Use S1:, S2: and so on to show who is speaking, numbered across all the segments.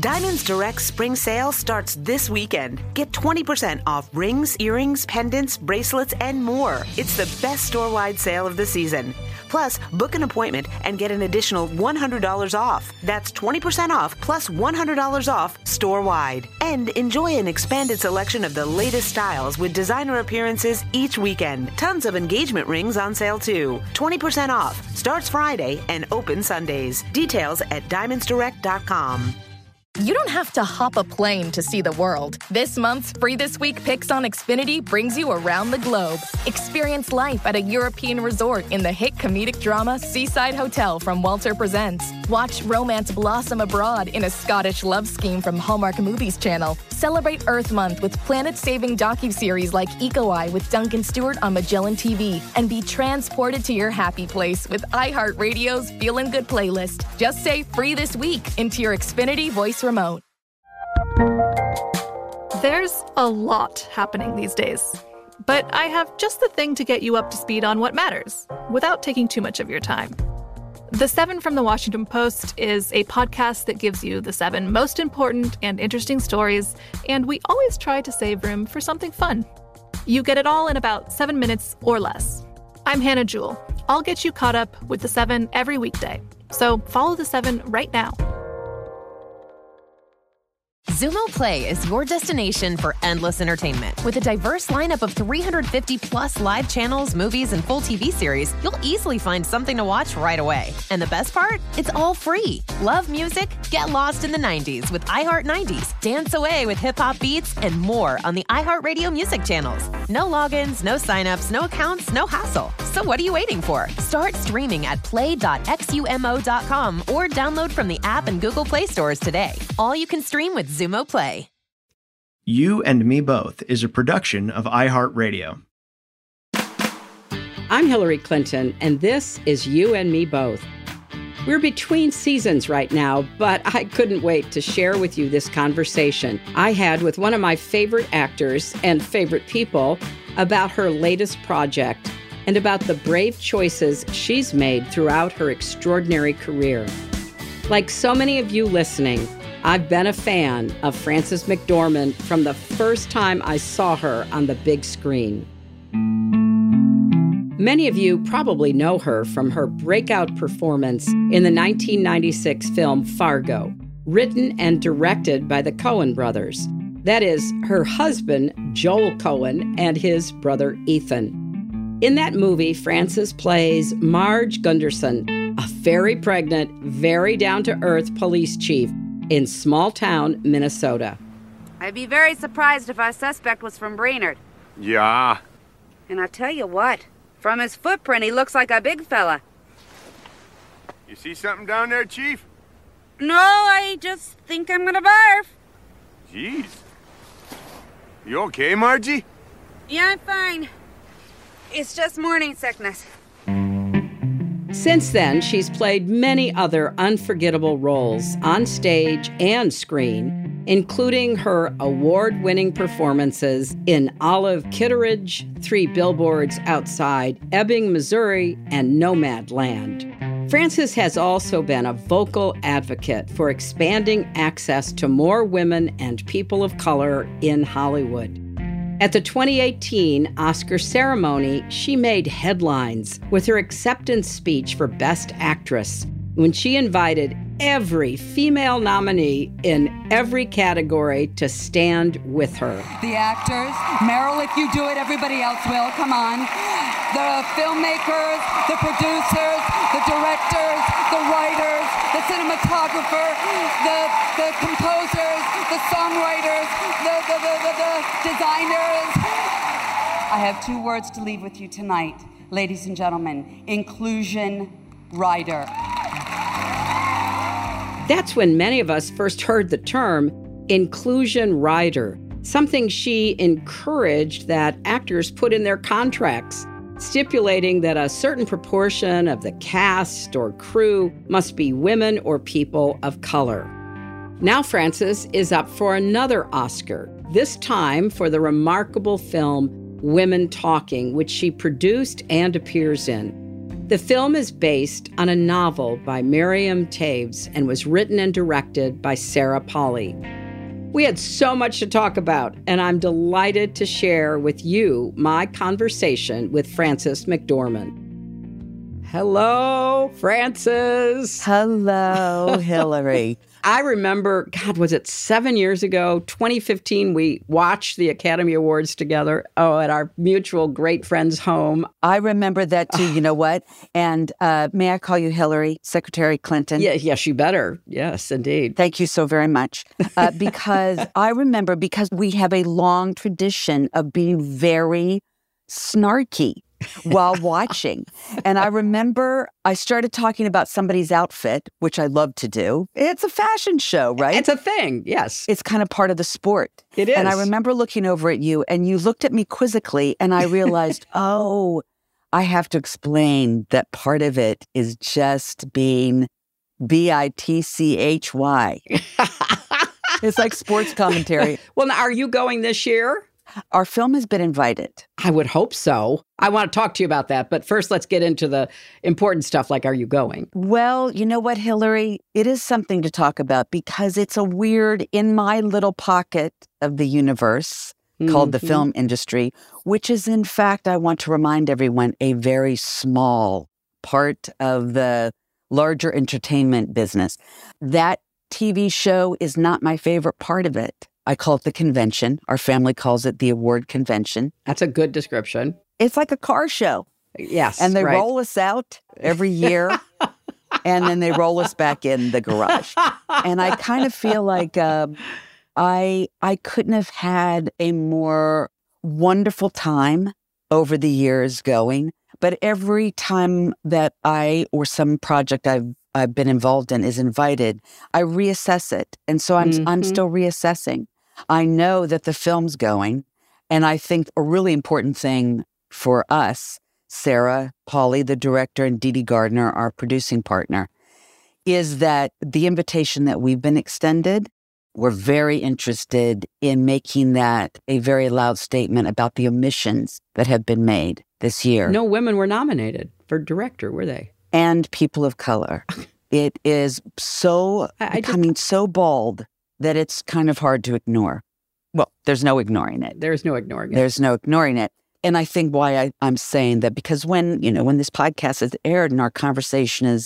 S1: Diamonds Direct spring sale starts this weekend. Get 20% off rings, earrings, pendants, bracelets, and more. It's the best store-wide sale of the season. Plus, book an appointment and get an additional $100 off. That's 20% off plus $100 off store-wide. And enjoy an expanded selection of the latest styles with designer appearances each weekend. Tons of engagement rings on sale too. 20% off. Starts Friday and open Sundays. Details at diamondsdirect.com.
S2: You don't have to hop a plane to see the world. This month's Free This Week Picks on Xfinity brings you around the globe. Experience life at a European resort in the hit comedic drama Seaside Hotel from Walter Presents. Watch romance blossom abroad in a Scottish love scheme from Hallmark Movies Channel. Celebrate Earth Month with planet-saving docuseries like Eco Eye with Duncan Stewart on Magellan TV. And be transported to your happy place with iHeartRadio's Feelin' Good playlist. Just say Free This Week into your Xfinity voice remote.
S3: There's a lot happening these days, but I have just the thing to get you up to speed on what matters without taking too much of your time. The 7 from the Washington Post is a podcast that gives you the 7 most important and interesting stories, and we always try to save room for something fun. You get it all in about 7 minutes or less. I'm Hannah Jewell. I'll get you caught up with the 7 every weekday. So follow the 7 right now.
S4: Xumo Play is your destination for endless entertainment. With a diverse lineup of 350-plus live channels, movies, and full TV series, you'll easily find something to watch right away. And the best part? It's all free. Love music? Get lost in the 90s with iHeart 90s, dance away with hip-hop beats, and more on the iHeartRadio music channels. No logins, no signups, no accounts, no hassle. So what are you waiting for? Start streaming at play.xumo.com or download from the app and Google Play stores today. All you can stream with Xumo Play.
S5: You and Me Both is a production of iHeartRadio.
S6: I'm Hillary Clinton, and this is You and Me Both. We're between seasons right now, but I couldn't wait to share with you this conversation I had with one of my favorite actors and favorite people about her latest project and about the brave choices she's made throughout her extraordinary career. Like so many of you listening, I've been a fan of Frances McDormand from the first time I saw her on the big screen. Many of you probably know her from her breakout performance in the 1996 film Fargo, written and directed by the Coen brothers. That is, her husband, Joel Coen, and his brother, Ethan. In that movie, Frances plays Marge Gunderson, a very pregnant, very down-to-earth police chief in small-town Minnesota.
S7: I'd be very surprised if our suspect was from Brainerd.
S8: Yeah.
S7: And I tell you what, from his footprint, he looks like a big fella.
S8: You see something down there, Chief?
S7: No, I just think I'm gonna barf.
S8: Jeez. You okay, Margie?
S7: Yeah, I'm fine. It's just morning sickness.
S6: Since then, she's played many other unforgettable roles on stage and screen, including her award-winning performances in Olive Kitteridge, 3 Billboards Outside Ebbing, Missouri, and Nomadland. Frances has also been a vocal advocate for expanding access to more women and people of color in Hollywood. At the 2018 Oscar ceremony, she made headlines with her acceptance speech for Best Actress when she invited every female nominee in every category to stand with her.
S9: The actors, Meryl, if you do it, everybody else will. Come on. The filmmakers, the producers, the directors, the writers, the cinematographer, the composers, the songwriters, the designers. I have 2 words to leave with you tonight, ladies and gentlemen. Inclusion rider.
S6: That's when many of us first heard the term inclusion rider, something she encouraged that actors put in their contracts, stipulating that a certain proportion of the cast or crew must be women or people of color. Now Frances is up for another Oscar, this time for the remarkable film Women Talking, which she produced and appears in. The film is based on a novel by Miriam Toews and was written and directed by Sarah Polley. We had so much to talk about, and I'm delighted to share with you my conversation with Frances McDormand. Hello, Frances.
S10: Hello, Hillary.
S6: I remember, God, was it 7 years ago, 2015, we watched the Academy Awards together, at our mutual great friend's home.
S10: I remember that too, you know what? And may I call you Hillary, Secretary Clinton?
S6: Yes, you better. Yes, indeed.
S10: Thank you so very much. Because I remember, because we have a long tradition of being very snarky while watching. And I remember I started talking about somebody's outfit, which I love to do. It's a fashion show, right?
S6: It's a thing, yes.
S10: It's kind of part of the sport.
S6: It is.
S10: And I remember looking over at you, and you looked at me quizzically, and I realized, oh, I have to explain that part of it is just being bitchy. It's like sports commentary.
S6: Well, now, are you going this year?
S10: Our film has been invited.
S6: I would hope so. I want to talk to you about that. But first, let's get into the important stuff like, are you going?
S10: Well, you know what, Hillary? It is something to talk about because it's a weird, in my little pocket of the universe called the film industry, which is, in fact, I want to remind everyone, a very small part of the larger entertainment business. That TV show is not my favorite part of it. I call it the convention. Our family calls it the award convention.
S6: That's a good description.
S10: It's like a car show.
S6: Yes,
S10: and they roll us out every year, and then they roll us back in the garage. And I kind of feel like I couldn't have had a more wonderful time over the years going. But every time that I or some project I've been involved in is invited, I reassess it. And so I'm still reassessing. I know that the film's going, and I think a really important thing for us, Sarah Polley, the director, and Dee Dee Gardner, our producing partner, is that the invitation that we've been extended, we're very interested in making that a very loud statement about the omissions that have been made this year.
S6: No women were nominated for director, were they?
S10: And people of color. It is so becoming so bald that it's kind of hard to ignore. Well, there's no ignoring it.
S6: There's no ignoring it.
S10: There's no ignoring it. And I think why I'm saying that, because when this podcast is aired and our conversation is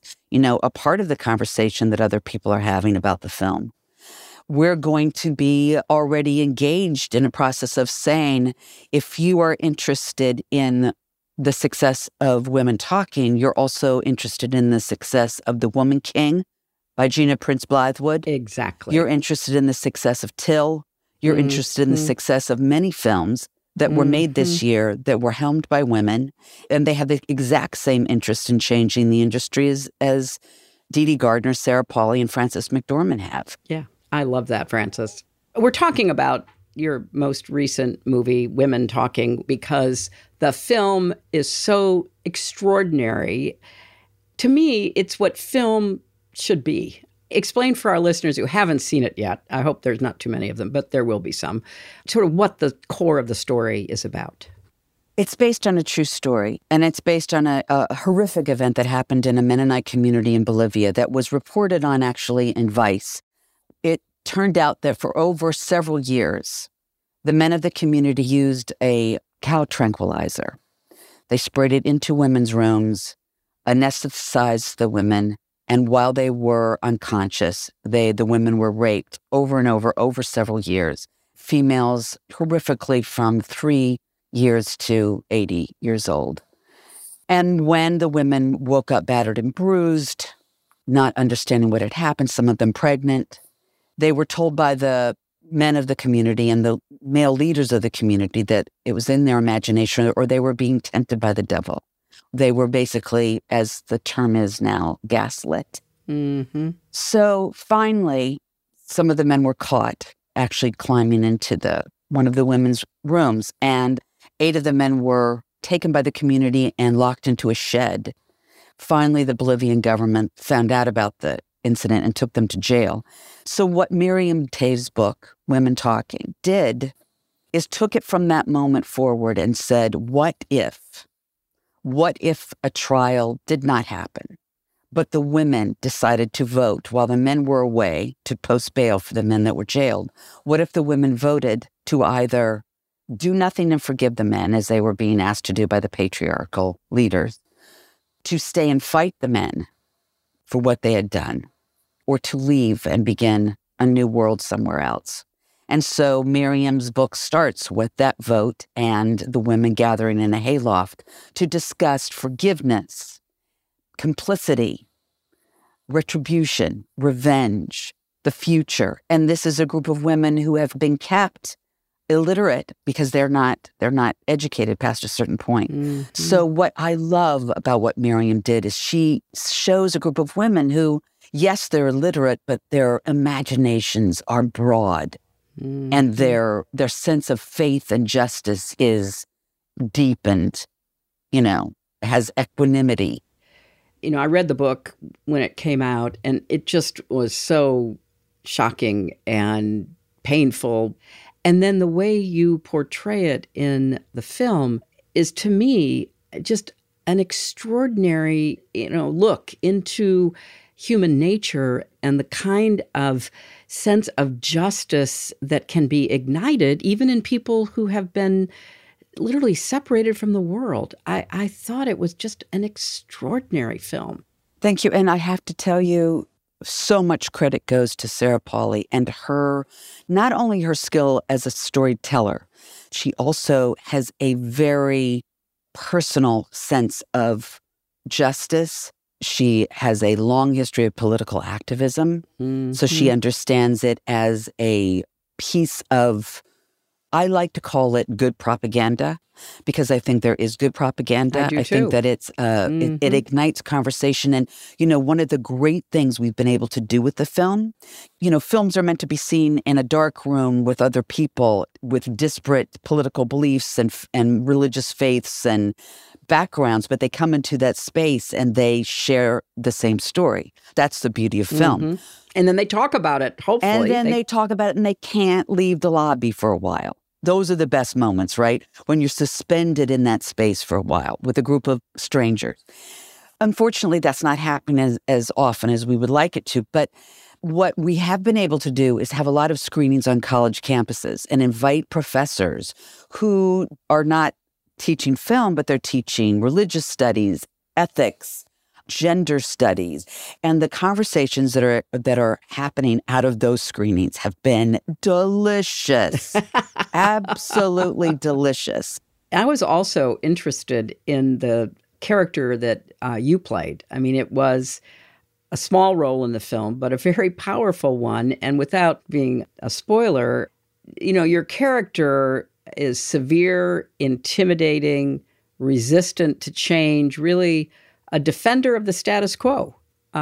S10: a part of the conversation that other people are having about the film, we're going to be already engaged in a process of saying, if you are interested in the success of Women Talking, you're also interested in the success of The Woman King by Gina Prince Bythewood.
S6: Exactly.
S10: You're interested in the success of Till. You're interested in the success of many films that were made this year that were helmed by women. And they have the exact same interest in changing the industry as Dee Dee Gardner, Sarah Polley, and Frances McDormand have.
S6: Yeah, I love that, Frances. We're talking about your most recent movie, Women Talking, because the film is so extraordinary. To me, it's what film should be. Explain for our listeners who haven't seen it yet, I hope there's not too many of them, but there will be some, sort of what the core of the story is about.
S10: It's based on a true story, and it's based on a horrific event that happened in a Mennonite community in Bolivia that was reported on actually in Vice. It turned out that for over several years, the men of the community used a cow tranquilizer. They sprayed it into women's rooms, anesthetized the women, and while they were unconscious, the women were raped over and over several years. Females horrifically from 3 years to 80 years old. And when the women woke up battered and bruised, not understanding what had happened, some of them pregnant, they were told by the men of the community and the male leaders of the community that it was in their imagination or they were being tempted by the devil. They were basically, as the term is now, gaslit. So finally, some of the men were caught actually climbing into one of the women's rooms, and 8 of the men were taken by the community and locked into a shed. Finally, the Bolivian government found out about the incident and took them to jail. So what Miriam Toews' book, Women Talking, did is took it from that moment forward and said, what if What if a trial did not happen, but the women decided to vote while the men were away to post bail for the men that were jailed? What if the women voted to either do nothing and forgive the men, as they were being asked to do by the patriarchal leaders, to stay and fight the men for what they had done, or to leave and begin a new world somewhere else? And so Miriam's book starts with that vote and the women gathering in a hayloft to discuss forgiveness, complicity, retribution, revenge, the future. And this is a group of women who have been kept illiterate because they're not educated past a certain point. Mm-hmm. So what I love about what Miriam did is she shows a group of women who, yes, they're illiterate, but their imaginations are broad. Mm-hmm. And their sense of faith and justice is deepened, has equanimity.
S6: I read the book when it came out, and it just was so shocking and painful. And then the way you portray it in the film is, to me, just an extraordinary, look into human nature and the kind of sense of justice that can be ignited even in people who have been literally separated from the world. I thought it was just an extraordinary film.
S10: Thank you. And I have to tell you, so much credit goes to Sarah Polley and her, not only her skill as a storyteller, she also has a very personal sense of justice. She has a long history of political activism, so she understands it as a piece of, I like to call it good propaganda, because I think there is good propaganda. I think that it ignites conversation. And, one of the great things we've been able to do with the film, films are meant to be seen in a dark room with other people with disparate political beliefs and religious faiths and backgrounds, but they come into that space and they share the same story. That's the beauty of film. Mm-hmm.
S6: And then they talk about it, hopefully.
S10: And then they talk about it, and they can't leave the lobby for a while. Those are the best moments, right? When you're suspended in that space for a while with a group of strangers. Unfortunately, that's not happening as often as we would like it to. But what we have been able to do is have a lot of screenings on college campuses and invite professors who are not teaching film, but they're teaching religious studies, ethics, gender studies. And the conversations that are happening out of those screenings have been delicious. Absolutely delicious.
S6: I was also interested in the character that you played. I mean, it was a small role in the film, but a very powerful one. And without being a spoiler, your character is severe, intimidating, resistant to change, really a defender of the status quo,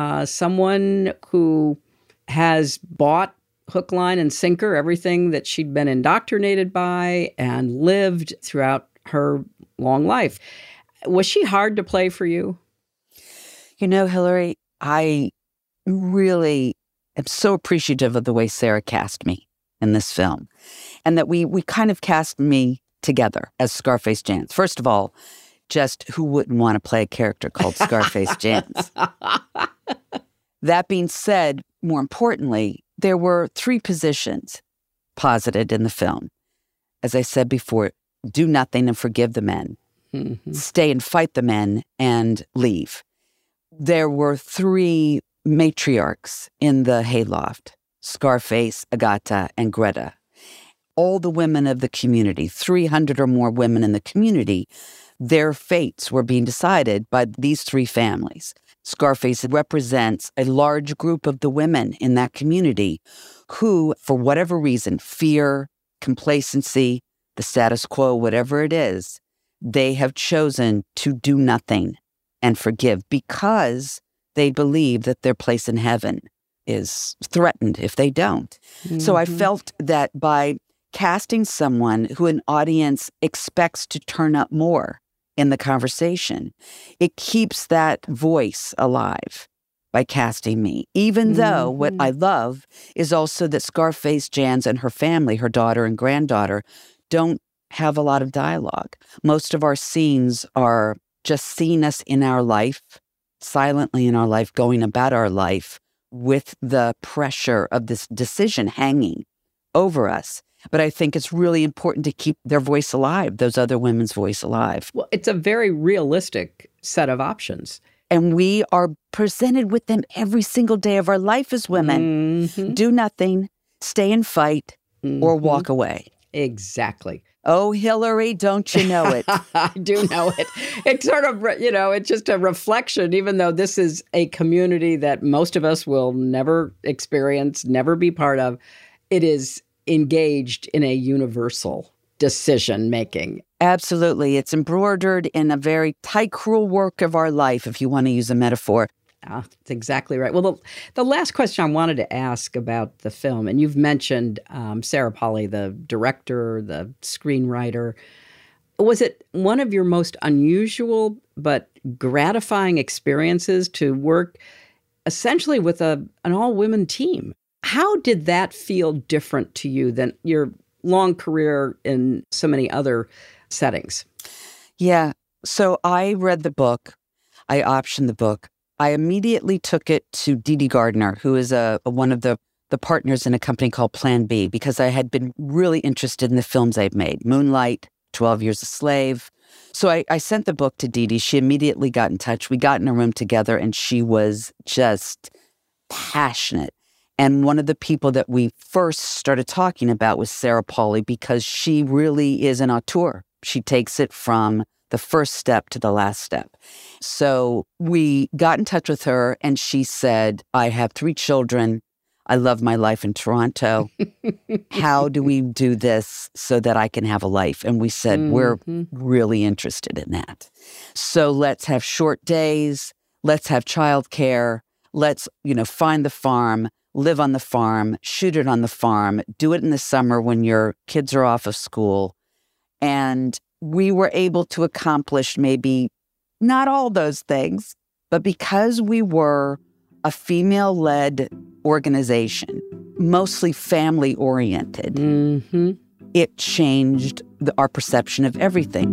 S6: someone who has bought hook, line, and sinker everything that she'd been indoctrinated by and lived throughout her long life. Was she hard to play for you?
S10: Hillary, I really am so appreciative of the way Sarah cast me in this film, and that we kind of cast me together as Scarface Jans. First of all, just who wouldn't want to play a character called Scarface Jans? That being said, more importantly, there were 3 positions posited in the film. As I said before, do nothing and forgive the men. Mm-hmm. Stay and fight the men and leave. There were 3 matriarchs in the hayloft: Scarface, Agata, and Greta. All the women of the community, 300 or more women in the community, their fates were being decided by these 3 families. Scarface represents a large group of the women in that community who, for whatever reason, fear, complacency, the status quo, whatever it is, they have chosen to do nothing and forgive because they believe that their place in heaven is threatened if they don't. Mm-hmm. So I felt that by casting someone who an audience expects to turn up more in the conversation, it keeps that voice alive by casting me. Even though what I love is also that Scarface Jans and her family, her daughter and granddaughter, don't have a lot of dialogue. Most of our scenes are just seeing us in our life, silently in our life, going about our life with the pressure of this decision hanging over us. But I think it's really important to keep their voice alive, those other women's voice alive.
S6: Well, it's a very realistic set of options.
S10: And we are presented with them every single day of our life as women.
S6: Mm-hmm.
S10: Do nothing, stay and fight, or walk away.
S6: Exactly.
S10: Oh, Hillary, don't you know it?
S6: I do know it. It's sort of, it's just a reflection, even though this is a community that most of us will never experience, never be part of. It is engaged in a universal decision-making.
S10: Absolutely. It's embroidered in a very tight, cruel work of our life, if you want to use a metaphor.
S6: That's exactly right. Well, the last question I wanted to ask about the film, and you've mentioned Sarah Polley, the director, the screenwriter. Was it one of your most unusual but gratifying experiences to work essentially with an all-women team? How did that feel different to you than your long career in so many other settings?
S10: Yeah. So I read the book. I optioned the book. I immediately took it to Dee Dee Gardner, who is one of the partners in a company called Plan B, because I had been really interested in the films I've made. Moonlight, 12 Years a Slave. So I sent the book to Dee Dee. She immediately got in touch. We got in a room together, and she was just passionate. And one of the people that we first started talking about was Sarah Polley, because she really is an auteur. She takes it from the first step to the last step. So we got in touch with her, and she said, I have 3 children. I love my life in Toronto. How do we do this so that I can have a life? And we said, we're really interested in that. So let's have short days. Let's have childcare. Let's, find the farm, live on the farm, shoot it on the farm, do it in the summer when your kids are off of school. And we were able to accomplish maybe not all those things, but because we were a female-led organization, mostly family-oriented, it changed our perception of everything.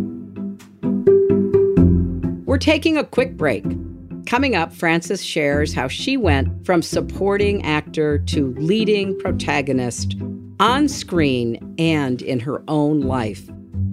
S6: We're taking a quick break. Coming up, Frances shares how she went from supporting actor to leading protagonist on screen and in her own life.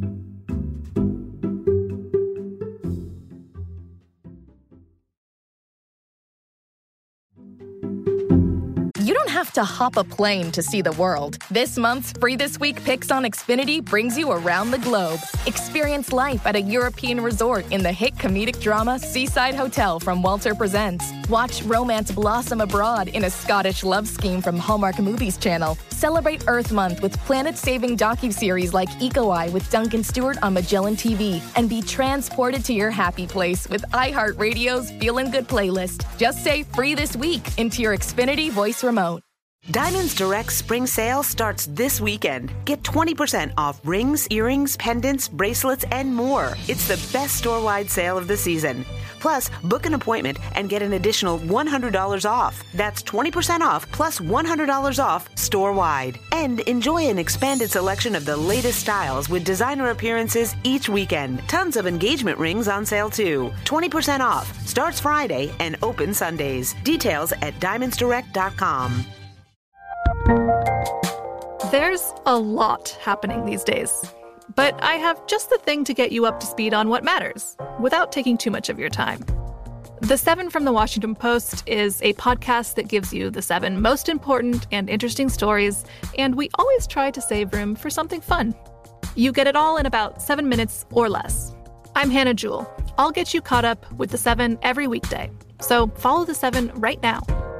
S2: You don't have to hop a plane to see the world. This month's Free This Week Picks on Xfinity brings you around the globe. Experience life at a European resort in the hit comedic drama Seaside Hotel from Walter Presents. Watch romance blossom abroad in a Scottish love scheme from Hallmark Movies Channel. Celebrate Earth Month with planet-saving docuseries like Eco Eye with Duncan Stewart on Magellan TV. And be transported to your happy place with iHeartRadio's Feelin' Good playlist. Just say Free This Week into your Xfinity voice remote.
S1: Diamonds Direct spring sale starts this weekend. Get 20% off rings, earrings, pendants, bracelets, and more. It's the best store-wide sale of the season. Plus, book an appointment and get an additional $100 off. That's 20% off plus $100 off store-wide. And enjoy an expanded selection of the latest styles with designer appearances each weekend. Tons of engagement rings on sale too. 20% off. Starts Friday and open Sundays. Details at diamondsdirect.com.
S3: There's a lot happening these days, but I have just the thing to get you up to speed on what matters without taking too much of your time. The 7 from the Washington Post is a podcast that gives you the 7 most important and interesting stories, and we always try to save room for something fun. You get it all in about 7 minutes or less. I'm Hannah Jewell. I'll get you caught up with the 7 every weekday. So follow the 7 right now.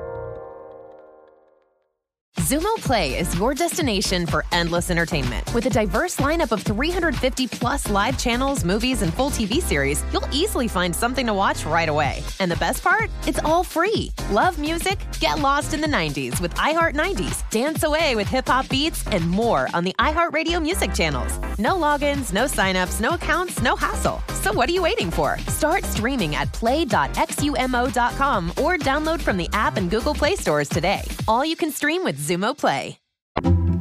S4: Xumo Play is your destination for endless entertainment. With a diverse lineup of 350-plus live channels, movies, and full TV series, you'll easily find something to watch right away. And the best part? It's all free. Love music? Get lost in the 90s with iHeart 90s, dance away with hip-hop beats, and more on the iHeartRadio music channels. No logins, no signups, no accounts, no hassle. So what are you waiting for? Start streaming at play.xumo.com or download from the app and Google Play stores today. All you can stream with Xumo Play.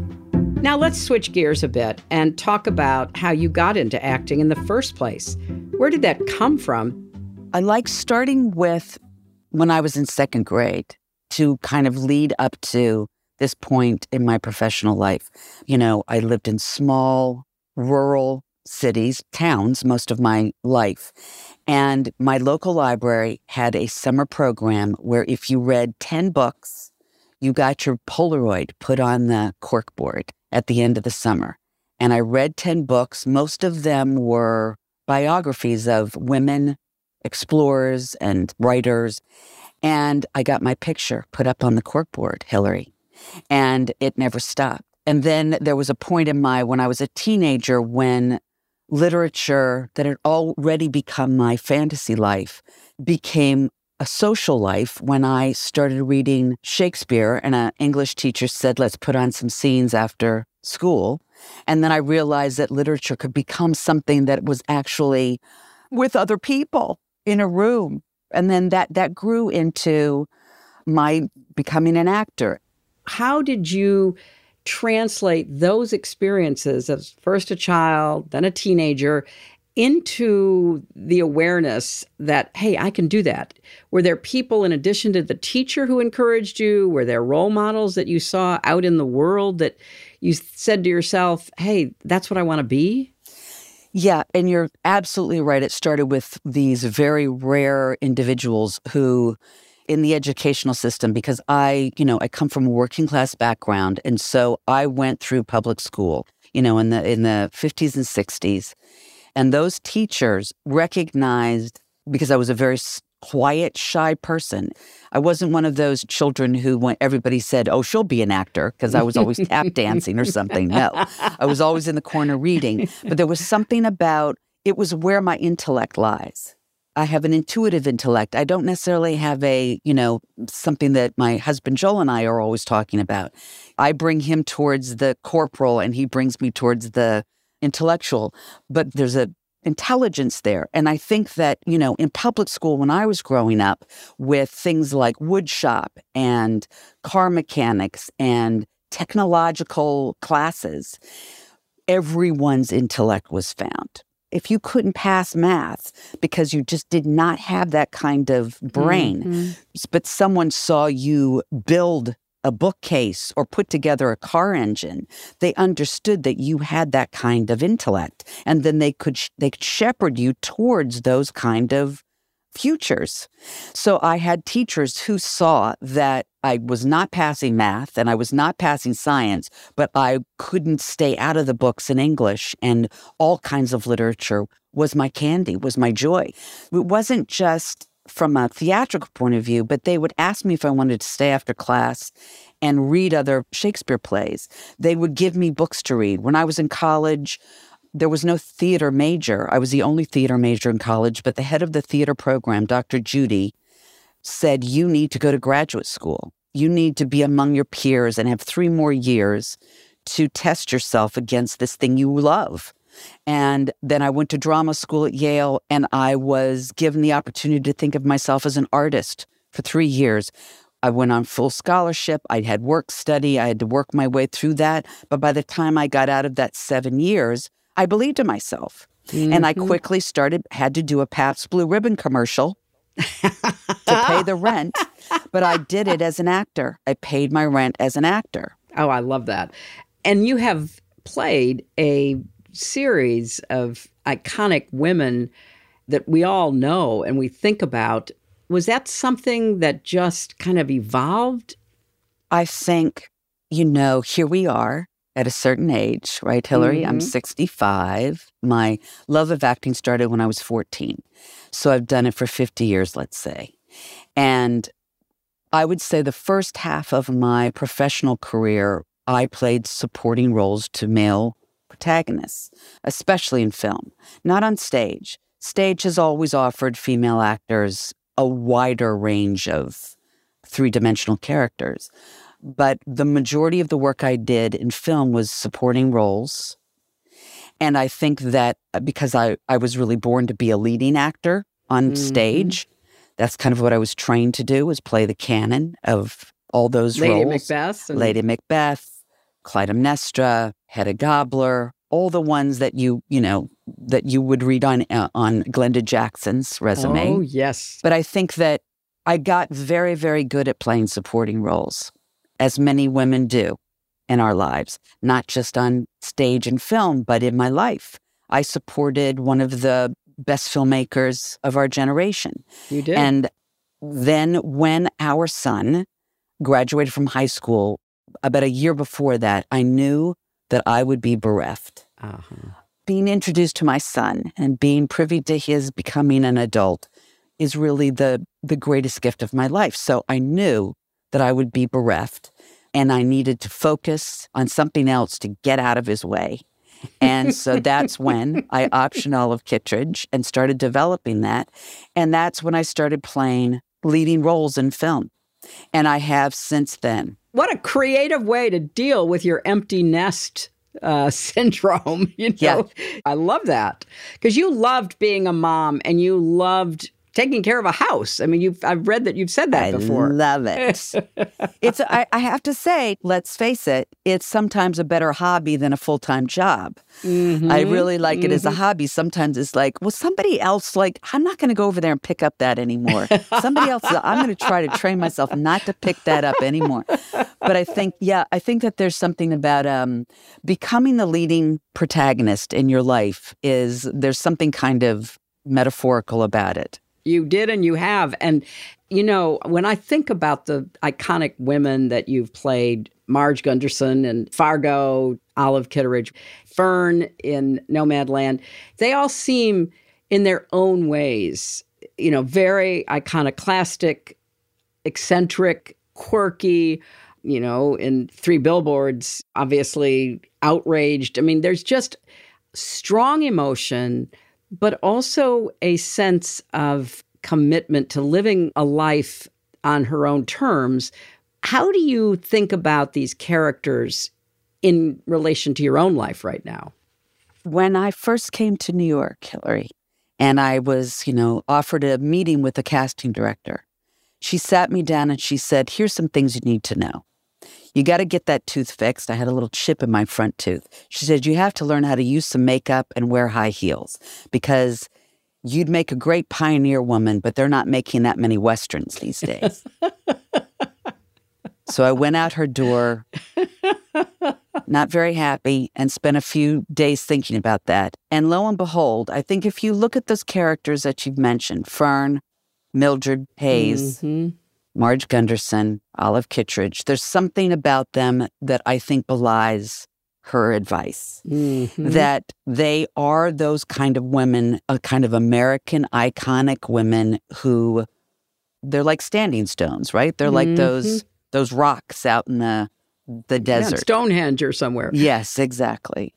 S6: Now let's switch gears a bit and talk about how you got into acting in the first place. Where did that come from?
S10: I like starting with when I was in second grade to kind of lead up to this point in my professional life. You know, I lived in small, rural cities, towns, most of my life. And my local library had a summer program where if you read 10 books, you got your Polaroid put on the corkboard at the end of the summer. And I read 10 books. Most of them were biographies of women explorers and writers. And I got my picture put up on the corkboard, Hillary. And it never stopped. And then there was a point when I was a teenager, when literature that had already become my fantasy life became a social life when I started reading Shakespeare, and an English teacher said, let's put on some scenes after school. And then I realized that literature could become something that was actually with other people in a room. And then that grew into my becoming an actor.
S6: How did you translate those experiences as first a child, then a teenager, into the awareness that, hey, I can do that? Were there people in addition to the teacher who encouraged you? Were there role models that you saw out in the world that you said to yourself, hey, that's what I want to be?
S10: Yeah, and you're absolutely right. It started with these very rare individuals who, in the educational system, because I come from a working class background, and so I went through public school, in the 50s and 60s. And those teachers recognized, because I was a very quiet, shy person. I wasn't one of those children who, when everybody said, oh, she'll be an actor, because I was always tap dancing or something. No, I was always in the corner reading. But there was something about, it was where my intellect lies. I have an intuitive intellect. I don't necessarily have something that my husband Joel and I are always talking about. I bring him towards the corporal and he brings me towards the intellectual. But there's a intelligence there. And I think that, in public school when I was growing up, with things like wood shop and car mechanics and technological classes, everyone's intellect was found. If you couldn't pass math because you just did not have that kind of brain, but someone saw you build a bookcase or put together a car engine, they understood that you had that kind of intellect. And then they could shepherd you towards those kind of futures. So I had teachers who saw that I was not passing math and I was not passing science, but I couldn't stay out of the books in English, and all kinds of literature was my candy, was my joy. It wasn't just from a theatrical point of view, but they would ask me if I wanted to stay after class and read other Shakespeare plays. They would give me books to read. When I was in college, there was no theater major. I was the only theater major in college, but the head of the theater program, Dr. Judy, said, you need to go to graduate school. You need to be among your peers and have 3 more years to test yourself against this thing you love. And then I went to drama school at Yale, and I was given the opportunity to think of myself as an artist for 3 years. I went on full scholarship. I had work study. I had to work my way through that. But by the time I got out of that 7 years, I believed in myself. And I quickly had to do a Pabst Blue Ribbon commercial to pay the rent. But I did it as an actor. I paid my rent as an actor.
S6: Oh, I love that. And you have played a series of iconic women that we all know and we think about. Was that something that just kind of evolved?
S10: I think, here we are at a certain age, right, Hillary? I'm 65. My love of acting started when I was 14. So I've done it for 50 years, let's say. And I would say the first half of my professional career, I played supporting roles to male protagonists, especially in film, not on stage. Stage has always offered female actors a wider range of 3-dimensional characters. But the majority of the work I did in film was supporting roles. And I think that because I was really born to be a leading actor on stage, that's kind of what I was trained to do, was play the canon of all those roles. Lady Macbeth, Clytemnestra, Hedda Gabler, all the ones that you that you would read on Glenda Jackson's resume.
S6: Oh, yes.
S10: But I think that I got very, very good at playing supporting roles, as many women do in our lives, not just on stage and film, but in my life. I supported one of the best filmmakers of our generation.
S6: You did.
S10: And then when our son graduated from high school, about a year before that, I knew that I would be bereft. Being introduced to my son and being privy to his becoming an adult is really the greatest gift of my life. So I knew that I would be bereft, and I needed to focus on something else to get out of his way. And so that's when I optioned Olive Kitteridge and started developing that. And that's when I started playing leading roles in film. And I have since then.
S6: What a creative way to deal with your empty nest syndrome.
S10: Yeah.
S6: I love that, because you loved being a mom and you loved taking care of a house. I mean, I've read that you've said that before.
S10: I love it. I have to say, let's face it, it's sometimes a better hobby than a full-time job.
S6: Mm-hmm.
S10: I really like it as a hobby. Sometimes it's like, well, somebody else, like, I'm not going to go over there and pick up that anymore. Somebody else, I'm going to try to train myself not to pick that up anymore. But I think that there's something about becoming the leading protagonist in your life there's something kind of metaphorical about it.
S6: You did, and you have. And, when I think about the iconic women that you've played, Marge Gunderson and Fargo, Olive Kitteridge, Fern in Nomadland, they all seem in their own ways, very iconoclastic, eccentric, quirky, in Three Billboards, obviously outraged. I mean, there's just strong emotion, but also a sense of commitment to living a life on her own terms. How do you think about these characters in relation to your own life right now?
S10: When I first came to New York, Hillary, and I was, offered a meeting with the casting director, she sat me down and she said, here's some things you need to know. You got to get that tooth fixed. I had a little chip in my front tooth. She said, you have to learn how to use some makeup and wear high heels, because you'd make a great pioneer woman, but they're not making that many Westerns these days. So I went out her door, not very happy, and spent a few days thinking about that. And lo and behold, I think if you look at those characters that you've mentioned, Fern, Mildred Hayes, Marge Gunderson, Olive Kitteridge, there's something about them that I think belies her advice, that they are those kind of women, a kind of American iconic women who, they're like standing stones, right? They're like those rocks out in the desert.
S6: Yeah, Stonehenge or somewhere.
S10: Yes, exactly.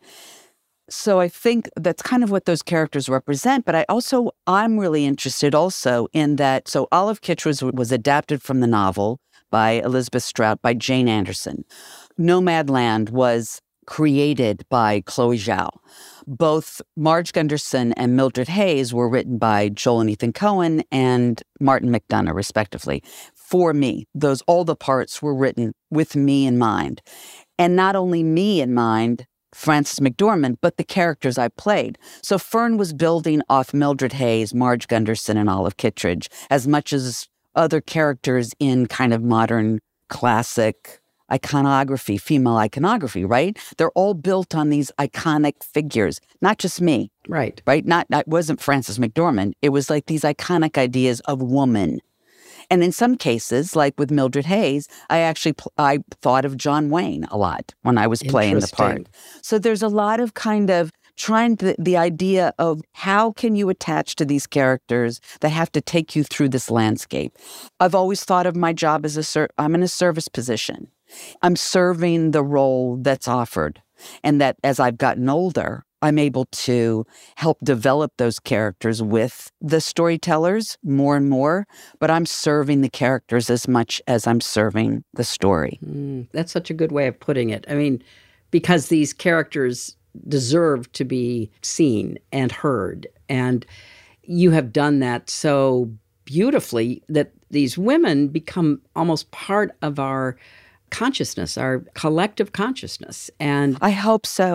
S10: So I think that's kind of what those characters represent. But I'm really interested also in that. So Olive Kitteridge was adapted from the novel by Elizabeth Strout by Jane Anderson. Nomadland was created by Chloe Zhao. Both Marge Gunderson and Mildred Hayes were written by Joel and Ethan Cohen and Martin McDonough, respectively. For me, all the parts were written with me in mind. And not only me in mind, Frances McDormand, but the characters I played. So Fern was building off Mildred Hayes, Marge Gunderson, and Olive Kitteridge, as much as other characters in kind of modern classic iconography, female iconography, right? They're all built on these iconic figures, not just me.
S6: Right.
S10: Right? It wasn't Frances McDormand. It was like these iconic ideas of woman. And in some cases, like with Mildred Hayes, I thought of John Wayne a lot when I was playing the part. So there's a lot of kind of trying the idea of how can you attach to these characters that have to take you through this landscape. I've always thought of my job as I'm in a service position. I'm serving the role that's offered. And that as I've gotten older, I'm able to help develop those characters with the storytellers more and more, but I'm serving the characters as much as I'm serving the story.
S6: That's such a good way of putting it. I mean, because these characters deserve to be seen and heard. And you have done that so beautifully that these women become almost part of our consciousness, our collective consciousness. And
S10: I hope so.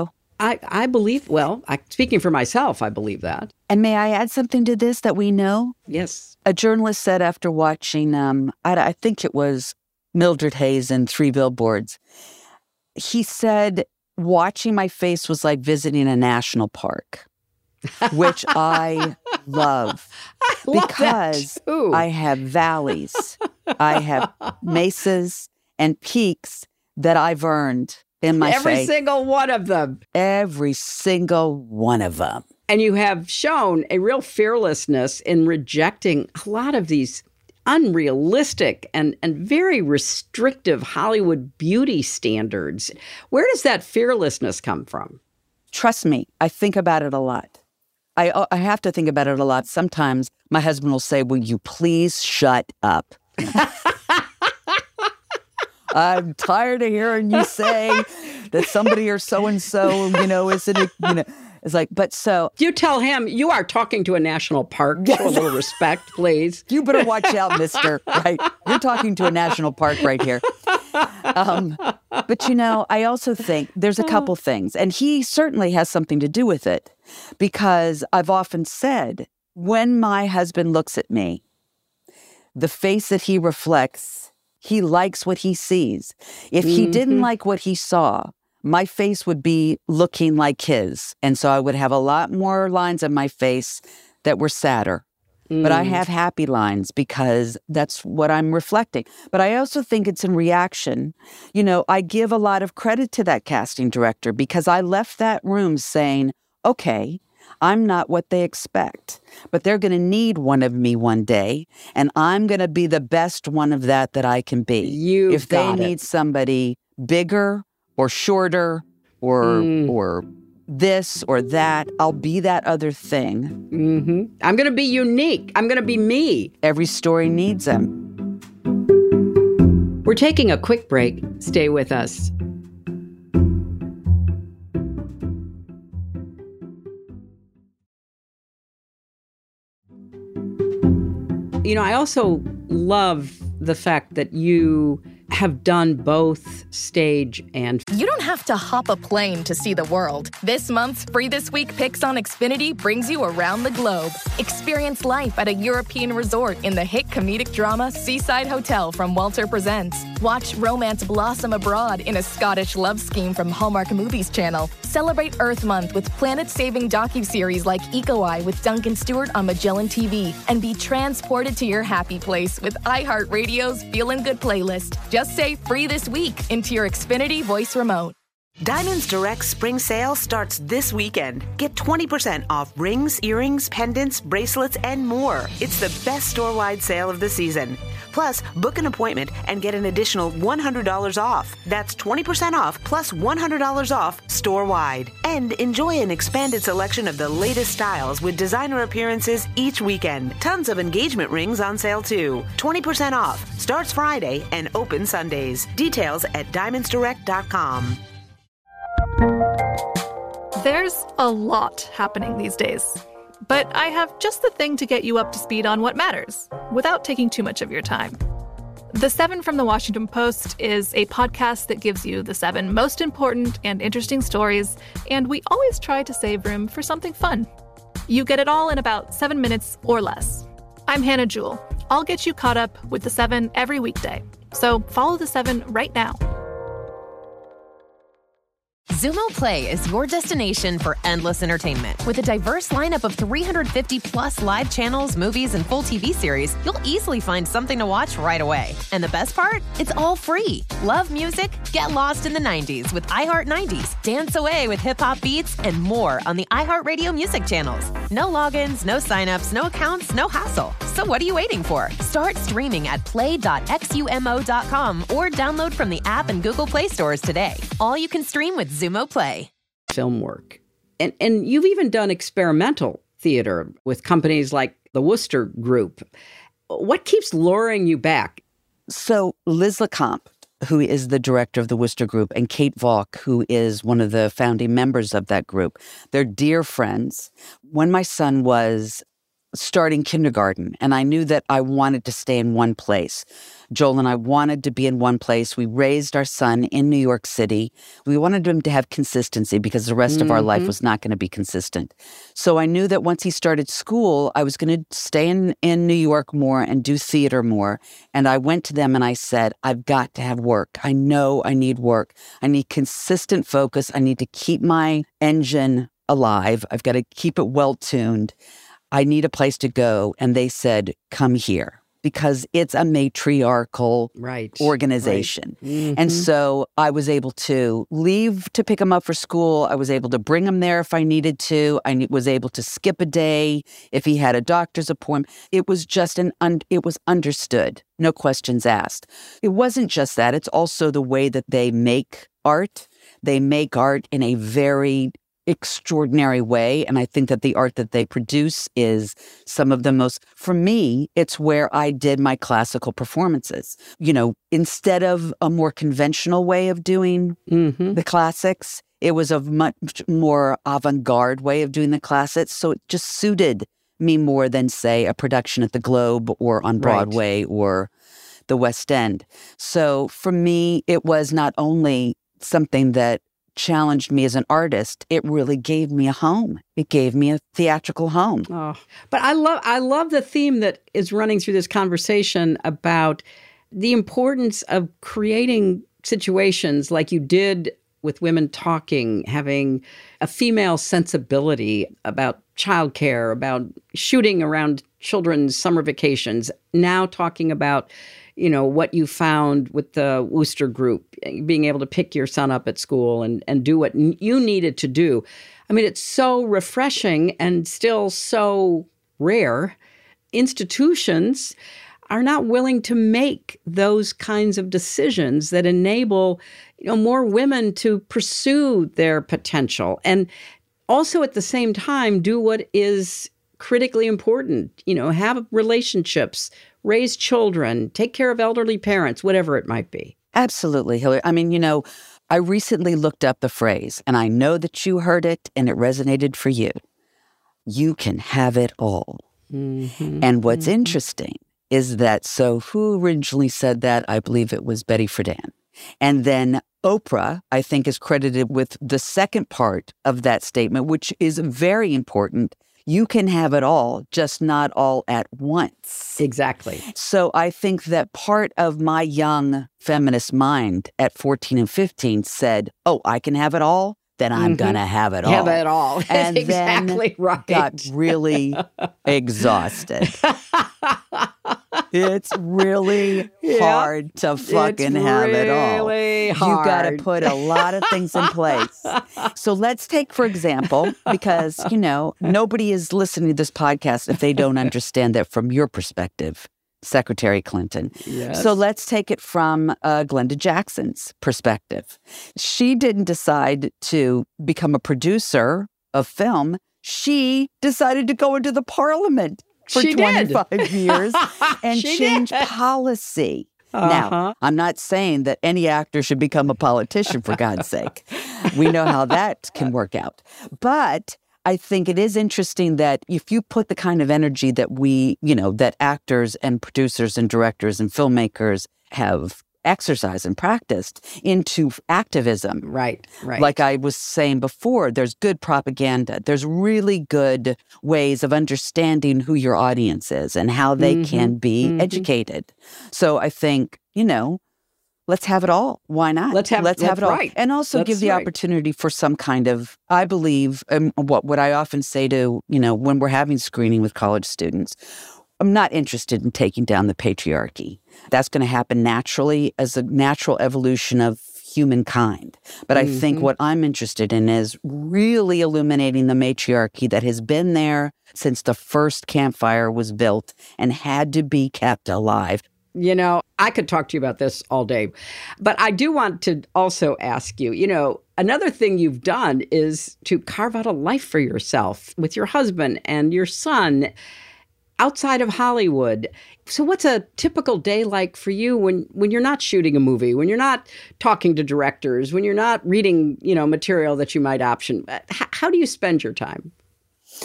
S6: I believe, speaking for myself, I believe that.
S10: And may I add something to this that we know?
S6: Yes.
S10: A journalist said after watching, I think it was Mildred Hayes in 3 Billboards, he said, watching my face was like visiting a national park, which I love. Because I have valleys, I have mesas and peaks that I've earned in my
S6: Every
S10: faith.
S6: single one of them.
S10: Every single one of them.
S6: And you have shown a real fearlessness in rejecting a lot of these unrealistic and very restrictive Hollywood beauty standards. Where does that fearlessness come from?
S10: Trust me, I think about it a lot. I have to think about it a lot. Sometimes my husband will say, will you please shut up? I'm tired of hearing you say that somebody or so-and-so, isn't, it's like, but so.
S6: You tell him you are talking to a national park. Show a little respect, please.
S10: You better watch out, mister. Right? You're talking to a national park right here. But, I also think there's a couple things, and he certainly has something to do with it, because I've often said, when my husband looks at me, the face that he reflects, he likes what he sees. If he didn't like what he saw, my face would be looking like his. And so I would have a lot more lines on my face that were sadder. But I have happy lines because that's what I'm reflecting. But I also think it's in reaction. I give a lot of credit to that casting director because I left that room saying, okay, I'm not what they expect, but they're going to need one of me one day, and I'm going to be the best one of that I can be. If they need somebody bigger or shorter or this or that, I'll be that other thing.
S6: I'm going to be unique. I'm going to be me.
S10: Every story needs them.
S6: We're taking a quick break. Stay with us. I also love the fact that you have done both stage and...
S2: You don't have to hop a plane to see the world. This month's Free This Week Picks on Xfinity brings you around the globe. Experience life at a European resort in the hit comedic drama Seaside Hotel from Walter Presents. Watch romance blossom abroad in a Scottish love scheme from Hallmark Movies Channel. Celebrate Earth Month with planet-saving docuseries like Eco-Eye with Duncan Stewart on Magellan TV. And be transported to your happy place with iHeartRadio's Feelin' Good playlist. Just say Free This Week into your Xfinity voice remote.
S1: Diamonds Direct spring sale starts this weekend. Get 20% off rings, earrings, pendants, bracelets, and more. It's the best store-wide sale of the season. Plus, book an appointment and get an additional $100 off. That's 20% off plus $100 off store-wide. And enjoy an expanded selection of the latest styles with designer appearances each weekend. Tons of engagement rings on sale too. 20% off. Starts Friday and open Sundays. Details at diamondsdirect.com.
S3: There's a lot happening these days, but I have just the thing to get you up to speed on what matters without taking too much of your time. The 7 from the Washington Post is a podcast that gives you the 7 most important and interesting stories, and we always try to save room for something fun. You get it all in about 7 minutes or less. I'm Hannah Jewell. I'll get you caught up with the 7 every weekday. So follow the 7 right now.
S4: Xumo Play is your destination for endless entertainment. With a diverse lineup of 350-plus live channels, movies, and full TV series, you'll easily find something to watch right away. And the best part? It's all free. Love music? Get lost in the 90s with iHeart 90s, dance away with hip-hop beats, and more on the iHeartRadio music channels. No logins, no signups, no accounts, no hassle. So what are you waiting for? Start streaming at play.xumo.com or download from the app and Google Play stores today. All you can stream with Xumo Play.
S6: Film work. And you've even done experimental theater with companies like the Wooster Group. What keeps luring you back?
S10: So Liz LeComte, who is the director of the Wooster Group, and Kate Valk, who is one of the founding members of that group, they're dear friends. When my son was starting kindergarten, and I knew that I wanted to stay in one place. Joel and I wanted to be in one place. We raised our son in New York City. We wanted him to have consistency because the rest of our life was not going to be consistent. So I knew that once he started school, I was going to stay in New York more and do theater more. And I went to them and I said, I've got to have work. I know I need work. I need consistent focus. I need to keep my engine alive. I've got to keep it well-tuned. I need a place to go. And they said, come here, because it's a matriarchal organization. Right. And so I was able to leave to pick him up for school. I was able to bring him there if I needed to. I was able to skip a day if he had a doctor's appointment. It was just it was understood, no questions asked. It wasn't just that. It's also the way that they make art. They make art in a very extraordinary way. And I think that the art that they produce is some of the most, for me, it's where I did my classical performances. You know, instead of a more conventional way of doing the classics, it was a much more avant-garde way of doing the classics. So it just suited me more than, say, a production at the Globe or on Broadway or the West End. So for me, it was not only something that challenged me as an artist, it really gave me a home. It gave me a theatrical home.
S6: Oh, but I love the theme that is running through this conversation about the importance of creating situations like you did with Women Talking, having a female sensibility about childcare, about shooting around children's summer vacations, now talking about, you know, what you found with the Wooster Group, being able to pick your son up at school and do what you needed to do. I mean, it's so refreshing and still so rare. Institutions are not willing to make those kinds of decisions that enable, you know, more women to pursue their potential and also at the same time do what is critically important, you know, have relationships, raise children, take care of elderly parents, whatever it might be.
S10: Absolutely, Hillary. I mean, you know, I recently looked up the phrase, and I know that you heard it and it resonated for you. You can have it all. And what's interesting is that, so who originally said that? I believe it was Betty Friedan. And then Oprah, I think, is credited with the second part of that statement, which is very important. You can have it all, just not all at once.
S6: Exactly.
S10: So I think that part of my young feminist mind at 14 and 15 said, oh, I can have it all, then I'm going to have it all.
S6: Have it all.
S10: And
S6: exactly
S10: then
S6: right.
S10: got really exhausted. It's really hard to fucking have it all.
S6: Hard.
S10: You got to put a lot of things in place. So let's take, for example, because, you know, nobody is listening to this podcast if they don't understand that from your perspective, Secretary Clinton.
S6: Yes.
S10: So let's take it from Glenda Jackson's perspective. She didn't decide to become a producer of film. She decided to go into the parliament for 25 years and change policy. Now, I'm not saying that any actor should become a politician, for God's sake. We know how that can work out. But I think it is interesting that if you put the kind of energy that we, you know, that actors and producers and directors and filmmakers have exercised and practiced into activism.
S6: Right.
S10: Like I was saying before, there's good propaganda. There's really good ways of understanding who your audience is and how they can be educated. So I think, you know, let's have it all. Why not?
S6: Let's have it all.
S10: Right. And also give the opportunity for some kind of, I believe, what I often say to, you know, when we're having screening with college students, I'm not interested in taking down the patriarchy. That's going to happen naturally as a natural evolution of humankind. But I think what I'm interested in is really illuminating the matriarchy that has been there since the first campfire was built and had to be kept alive.
S6: You know, I could talk to you about this all day, but I do want to also ask you, you know, another thing you've done is to carve out a life for yourself with your husband and your son outside of Hollywood. So what's a typical day like for you when you're not shooting a movie, when you're not talking to directors, when you're not reading, you know, material that you might option? How do you spend your time?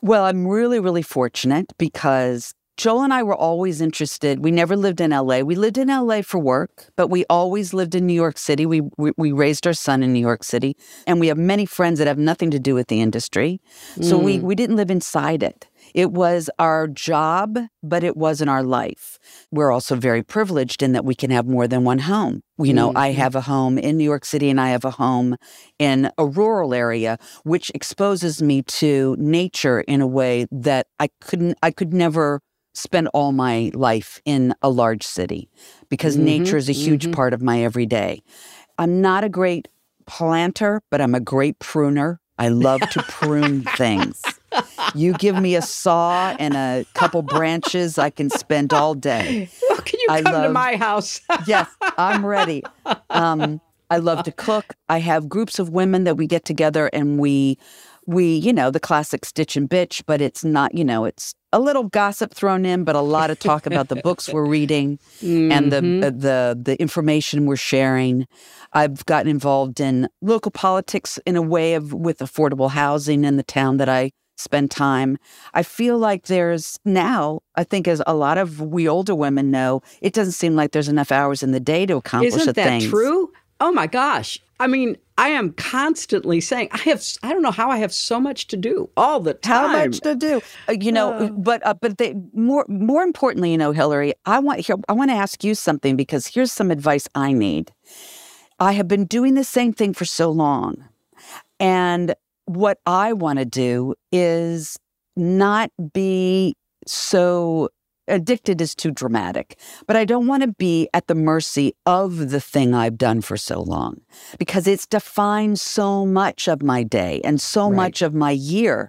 S10: Well, I'm really, really fortunate because Joel and I were always interested. We never lived in LA. We lived in LA for work, but we always lived in New York City. We raised our son in New York City, and we have many friends that have nothing to do with the industry. So we didn't live inside it. It was our job, but it wasn't our life. We're also very privileged in that we can have more than one home. You know, I have a home in New York City and I have a home in a rural area, which exposes me to nature in a way that I could never spend all my life in a large city because nature is a huge part of my everyday. I'm not a great planter, but I'm a great pruner. I love to prune things. You give me a saw and a couple branches, I can spend all day.
S6: Well, can you come to my house?
S10: Yes, I'm ready. I love to cook. I have groups of women that we get together and we, you know, the classic stitch and bitch, but it's not, you know, it's a little gossip thrown in, but a lot of talk about the books we're reading and the information we're sharing. I've gotten involved in local politics in a way with affordable housing in the town that I spend time. I feel like there's now, I think as a lot of we older women know, it doesn't seem like there's enough hours in the day to accomplish
S6: Isn't that
S10: things.
S6: true? Oh my gosh. I mean, I am constantly saying, I don't know how I have so much to do all the time.
S10: How much to do? You know, but more importantly, you know, Hillary, I want to ask you something because here's some advice I need. I have been doing the same thing for so long. And what I want to do is not be so addicted is too dramatic, but I don't want to be at the mercy of the thing I've done for so long because it's defined so much of my day and so much of my year.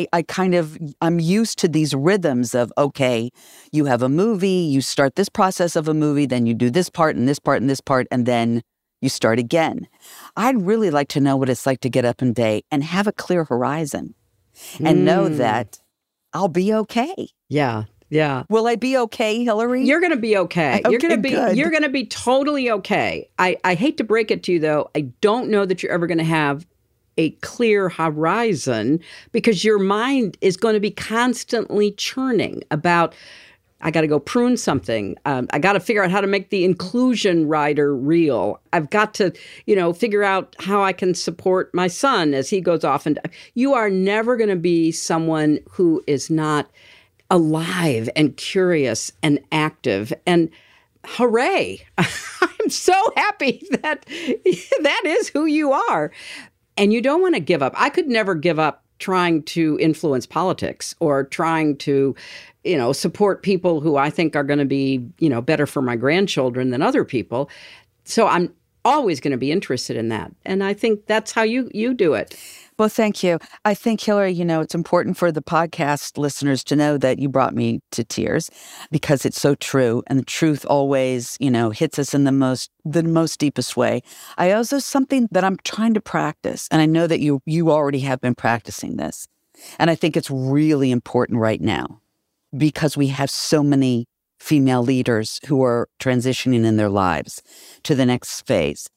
S10: I'm used to these rhythms of, okay, you have a movie, you start this process of a movie, then you do this part and this part and this part, and then you start again. I'd really like to know what it's like to get up in day and have a clear horizon and know that I'll be okay.
S6: Yeah. Yeah.
S10: Will I be okay, Hillary?
S6: You're going to be okay.
S10: You're going
S6: to be totally okay. I hate to break it to you though. I don't know that you're ever going to have a clear horizon because your mind is going to be constantly churning about, I got to go prune something. I got to figure out how to make the inclusion rider real. I've got to, figure out how I can support my son as he goes off. And you are never going to be someone who is not alive and curious and active. And hooray, I'm so happy that is who you are. And you don't want to give up. I could never give up trying to influence politics or trying to, support people who I think are going to be, better for my grandchildren than other people. So I'm always going to be interested in that. And I think that's how you do it.
S10: Well, thank you. I think, Hillary, it's important for the podcast listeners to know that you brought me to tears because it's so true. And the truth always, hits us in the most deepest way. I also something that I'm trying to practice. And I know that you already have been practicing this. And I think it's really important right now because we have so many female leaders who are transitioning in their lives to the next phase.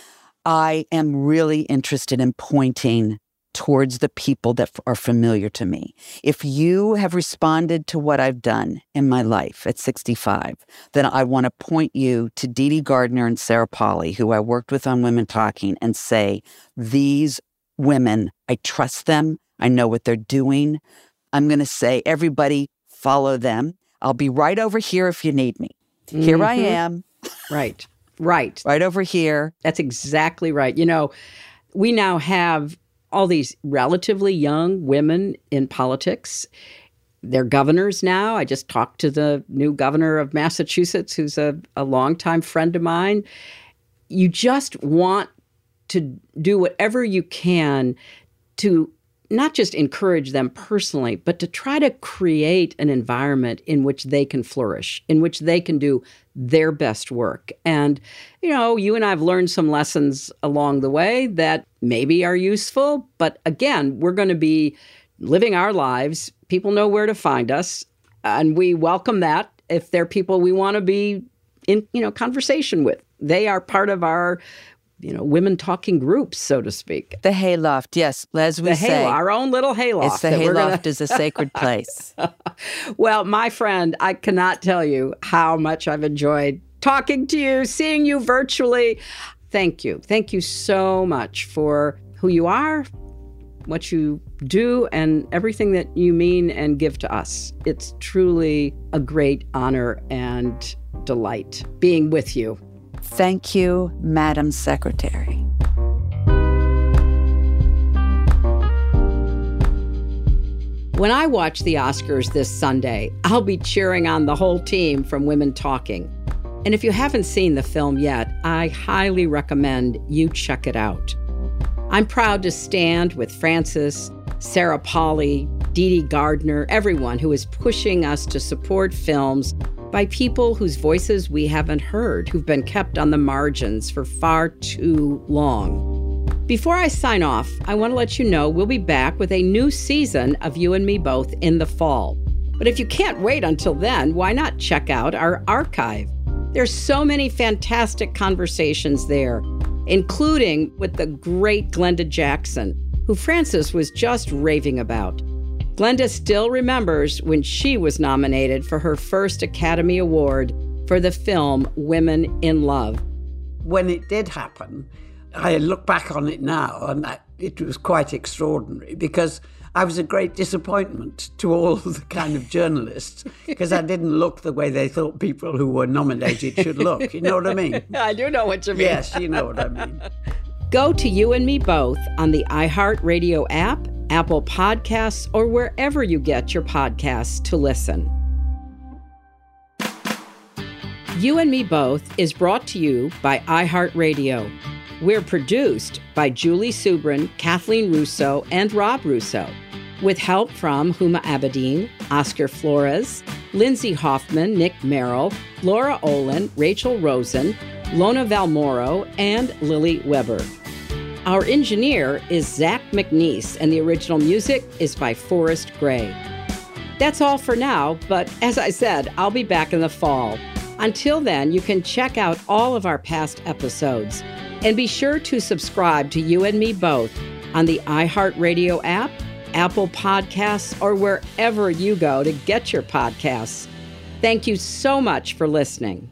S10: I am really interested in pointing towards the people that are familiar to me. If you have responded to what I've done in my life at 65, then I want to point you to Dee Dee Gardner and Sarah Polley, who I worked with on Women Talking, and say, these women, I trust them. I know what they're doing. I'm going to say, everybody follow them. I'll be right over here if you need me. Here I am.
S6: Right.
S10: Right over here.
S6: That's exactly right. We now have all these relatively young women in politics. They're governors now. I just talked to the new governor of Massachusetts, who's a longtime friend of mine. You just want to do whatever you can to not just encourage them personally, but to try to create an environment in which they can flourish, in which they can do their best work. And, you and I have learned some lessons along the way that maybe are useful. But again, we're going to be living our lives. People know where to find us. And we welcome that if they're people we want to be in, conversation with. They are part of our women talking groups, so to speak.
S10: The hayloft, yes, as we say.
S6: Our own little hayloft.
S10: It's the hayloft is a sacred place.
S6: Well, my friend, I cannot tell you how much I've enjoyed talking to you, seeing you virtually. Thank you. Thank you so much for who you are, what you do, and everything that you mean and give to us. It's truly a great honor and delight being with you.
S10: Thank you, Madam Secretary.
S6: When I watch the Oscars this Sunday, I'll be cheering on the whole team from Women Talking. And if you haven't seen the film yet, I highly recommend you check it out. I'm proud to stand with Frances, Sarah Polley, Dee Dee Gardner, everyone who is pushing us to support films by people whose voices we haven't heard, who've been kept on the margins for far too long. Before I sign off, I want to let you know we'll be back with a new season of You and Me Both in the fall. But if you can't wait until then, why not check out our archive? There's so many fantastic conversations there, including with the great Glenda Jackson, who Frances was just raving about. Glenda still remembers when she was nominated for her first Academy Award for the film Women in Love.
S11: When it did happen, I look back on it now, and it was quite extraordinary because I was a great disappointment to all the kind of journalists because I didn't look the way they thought people who were nominated should look. You know what I mean?
S6: I do know what you mean.
S11: Yes, you know what I mean.
S6: Go to You and Me Both on the iHeartRadio app, Apple Podcasts, or wherever you get your podcasts to listen. You and Me Both is brought to you by iHeartRadio. We're produced by Julie Subrin, Kathleen Russo, and Rob Russo, with help from Huma Abedin, Oscar Flores, Lindsay Hoffman, Nick Merrill, Laura Olin, Rachel Rosen, Lona Valmoro, and Lily Weber. Our engineer is Zach McNeese, and the original music is by Forrest Gray. That's all for now, but as I said, I'll be back in the fall. Until then, you can check out all of our past episodes. And be sure to subscribe to You and Me Both on the iHeartRadio app, Apple Podcasts, or wherever you go to get your podcasts. Thank you so much for listening.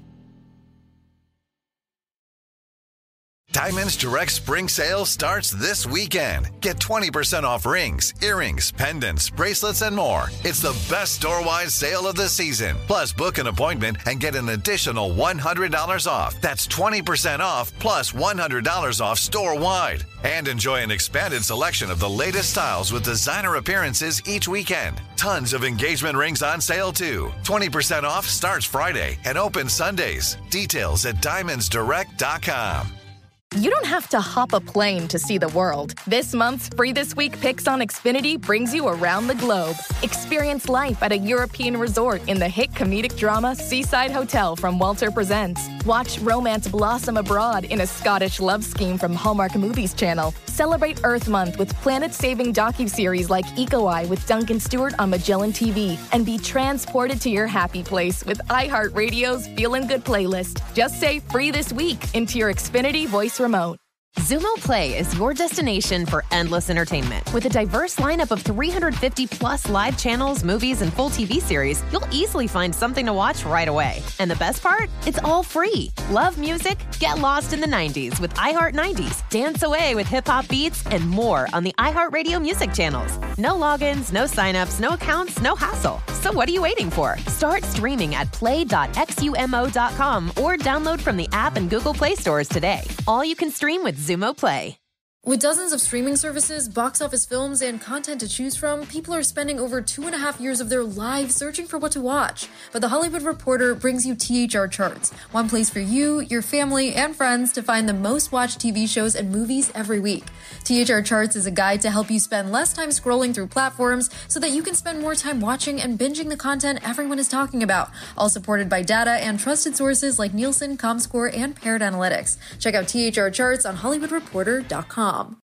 S12: Diamonds Direct Spring Sale starts this weekend. Get 20% off rings, earrings, pendants, bracelets, and more. It's the best store-wide sale of the season. Plus, book an appointment and get an additional $100 off. That's 20% off plus $100 off store-wide. And enjoy an expanded selection of the latest styles with designer appearances each weekend. Tons of engagement rings on sale, too. 20% off starts Friday and opens Sundays. Details at diamondsdirect.com.
S2: You don't have to hop a plane to see the world. This month's Free This Week Picks on Xfinity brings you around the globe. Experience life at a European resort in the hit comedic drama Seaside Hotel from Walter Presents. Watch romance blossom abroad in a Scottish love scheme from Hallmark Movies Channel. Celebrate Earth Month with planet-saving docuseries like Eco Eye with Duncan Stewart on Magellan TV. And be transported to your happy place with iHeartRadio's Feelin' Good playlist. Just say Free This Week into your Xfinity voice remote.
S4: Xumo Play is your destination for endless entertainment. With a diverse lineup of 350 plus live channels, movies, and full TV series, you'll easily find something to watch right away. And the best part? It's all free. Love music? Get lost in the 90s with iHeart 90s, dance away with hip-hop beats, and more on the iHeartRadio music channels. No logins, no signups, no accounts, no hassle. So what are you waiting for? Start streaming at play.xumo.com or download from the app and Google Play stores today. All you can stream with Xumo Play.
S13: With dozens of streaming services, box office films, and content to choose from, people are spending over 2.5 years of their lives searching for what to watch. But The Hollywood Reporter brings you THR Charts, one place for you, your family, and friends to find the most watched TV shows and movies every week. THR Charts is a guide to help you spend less time scrolling through platforms so that you can spend more time watching and binging the content everyone is talking about, all supported by data and trusted sources like Nielsen, Comscore, and Paired Analytics. Check out THR Charts on HollywoodReporter.com.